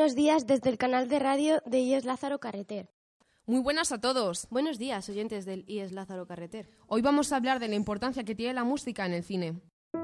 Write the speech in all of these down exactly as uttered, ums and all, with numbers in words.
buenos días desde el canal de radio de I E S Lázaro Carreter. Muy buenas a todos. Buenos días, oyentes del I E S Lázaro Carreter. Hoy vamos a hablar de la importancia que tiene la música en el cine.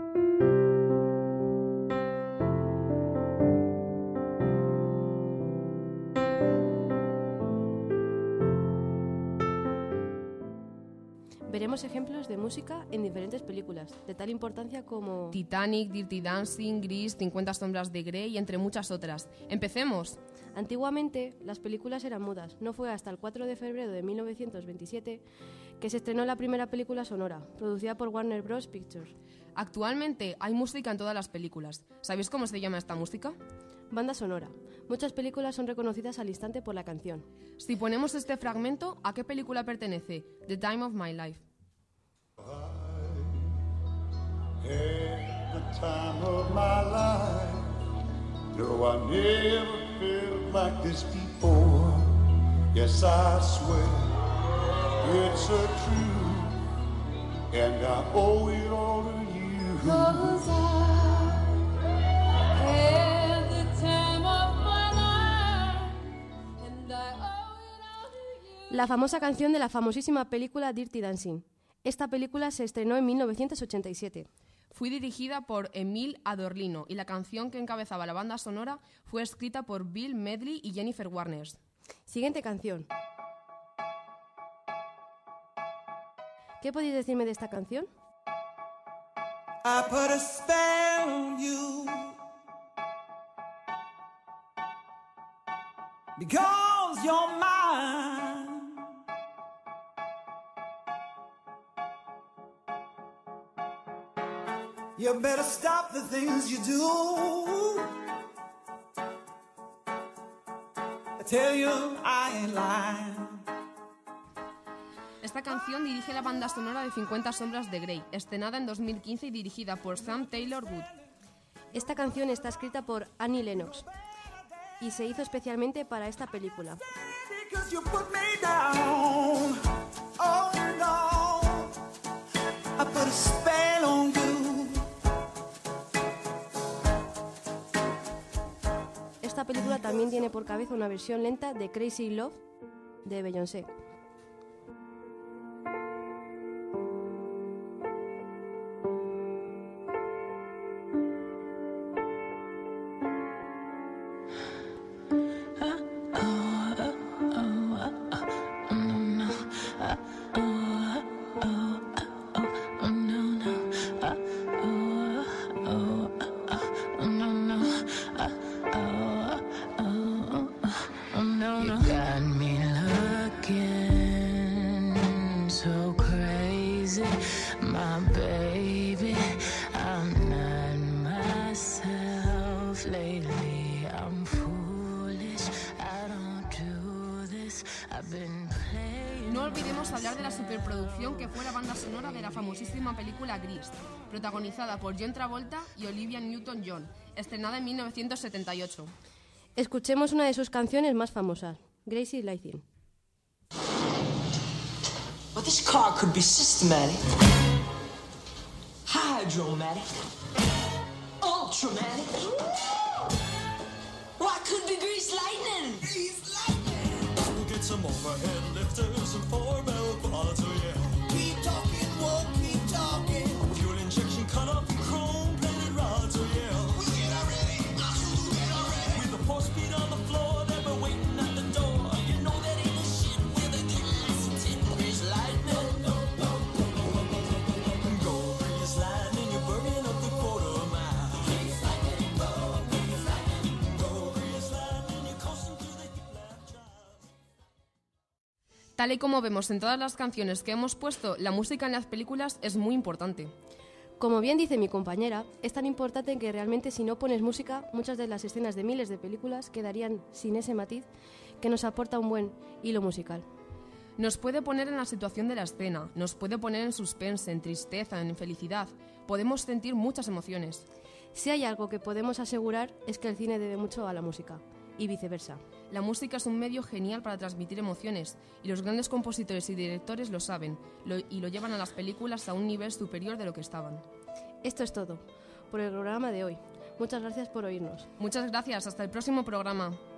Veremos ejemplos de música en diferentes películas, de tal importancia como Titanic, Dirty Dancing, Grease, cincuenta sombras de Grey y entre muchas otras. ¡Empecemos! Antiguamente, las películas eran mudas. No fue hasta el cuatro de febrero de mil novecientos veintisiete que se estrenó la primera película sonora, producida por Warner Bros. Pictures. Actualmente hay música en todas las películas. ¿Sabéis cómo se llama esta música? Banda sonora. Muchas películas son reconocidas al instante por la canción. Si ponemos este fragmento, ¿a qué película pertenece? The Time of My Life. I had the time of my life. No, I never felt like this before. Yes, I swear it's a truth, and I owe it all to you. 'Cause I had the time of my life, and I owe it all to you. La famosa canción de la famosísima película Dirty Dancing. Esta película se estrenó en mil novecientos ochenta y siete. Fue dirigida por Emil Adorlino y la canción que encabezaba la banda sonora fue escrita por Bill Medley y Jennifer Warner. Siguiente canción. ¿Qué podéis decirme de esta canción? I put a spell on you because you're mine. You better stop the things you do. I tell you I ain't lying. Esta canción dirige la banda sonora de cincuenta sombras de Grey, estrenada en dos mil quince y dirigida por Sam Taylor Wood. Esta canción está escrita por Annie Lennox y se hizo especialmente para esta película. Esta película también tiene por cabeza una versión lenta de Crazy in Love de Beyoncé. No olvidemos hablar de la superproducción que fue la banda sonora de la famosísima película Grease, protagonizada por John Travolta y Olivia Newton-John, estrenada en mil novecientos setenta y ocho. Escuchemos una de sus canciones más famosas, Crazy Lightning. Well, this car could be systematic, hydromatic, ultramatic. Why could be grease lightning? Grease lightning. We'll get some overhead lifters and four bell quads, oh yeah. Keep talking, won't keep talking. Fuel injection cut off and chrome plated rods, oh yeah. We get already, we get already. With the four speed on the floor, they were waiting at the door. You know that ain't a shit with a gas and tin grease lightning. Go grease lightning, you're burning up the quarter mile. Grease lightning, go grease lightning. Go grease lightning, you're coasting through the hip lap drive. Tal y como vemos en todas las canciones que hemos puesto, la música en las películas es muy importante. Como bien dice mi compañera, es tan importante que realmente si no pones música, muchas de las escenas de miles de películas quedarían sin ese matiz que nos aporta un buen hilo musical. Nos puede poner en la situación de la escena, nos puede poner en suspense, en tristeza, en felicidad. Podemos sentir muchas emociones. Si hay algo que podemos asegurar es que el cine debe mucho a la música, y viceversa. La música es un medio genial para transmitir emociones, y los grandes compositores y directores lo saben, lo, y lo llevan a las películas a un nivel superior de lo que estaban. Esto es todo por el programa de hoy. Muchas gracias por oírnos. Muchas gracias, hasta el próximo programa.